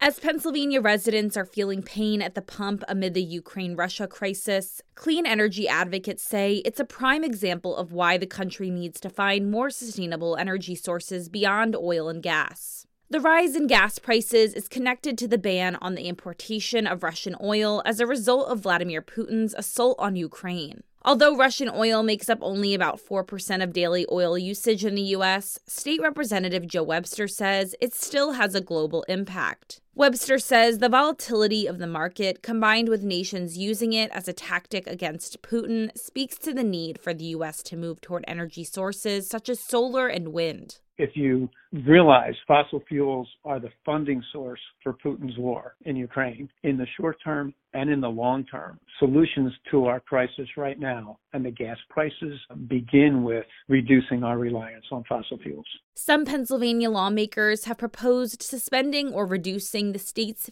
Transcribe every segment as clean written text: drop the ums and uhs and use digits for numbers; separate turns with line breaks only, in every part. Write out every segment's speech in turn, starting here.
As Pennsylvania residents are feeling pain at the pump amid the Ukraine-Russia crisis, clean energy advocates say it's a prime example of why the country needs to find more sustainable energy sources beyond oil and gas. The rise in gas prices is connected to the ban on the importation of Russian oil as a result of Vladimir Putin's assault on Ukraine. Although Russian oil makes up only about 4% of daily oil usage in the U.S., State Representative Joe Webster says it still has a global impact. Webster says the volatility of the market, combined with nations using it as a tactic against Putin, speaks to the need for the U.S. to move toward energy sources such as solar and wind.
If you realize fossil fuels are the funding source for Putin's war in Ukraine, in the short term and in the long term, solutions to our crisis right now and the gas prices begin with reducing our reliance on fossil fuels.
Some Pennsylvania lawmakers have proposed suspending or reducing the state's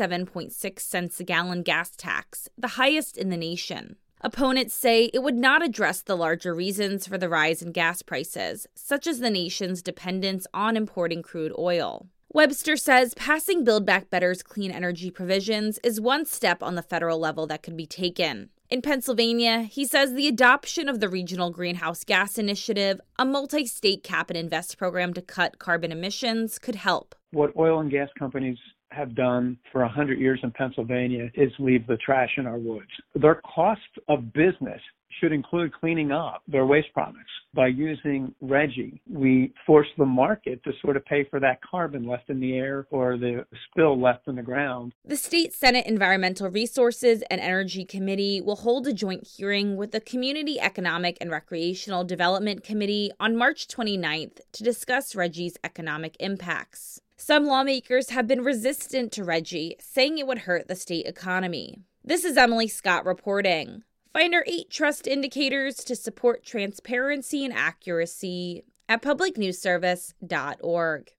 57.6 cents a gallon gas tax, the highest in the nation. Opponents say it would not address the larger reasons for the rise in gas prices, such as the nation's dependence on importing crude oil. Webster says passing Build Back Better's clean energy provisions is one step on the federal level that could be taken. In Pennsylvania, he says the adoption of the Regional Greenhouse Gas Initiative, a multi-state cap and invest program to cut carbon emissions, could help.
What oil and gas companies have done for 100 years in Pennsylvania is leave the trash in our woods. Their cost of business should include cleaning up their waste products. By using RGGI, we force the market to sort of pay for that carbon left in the air or the spill left in the ground.
The State Senate Environmental Resources and Energy Committee will hold a joint hearing with the Community Economic and Recreational Development Committee on March 29th to discuss RGGI's economic impacts. Some lawmakers have been resistant to RGGI, saying it would hurt the state economy. This is Emily Scott reporting. Find our 8 trust indicators to support transparency and accuracy at publicnewsservice.org.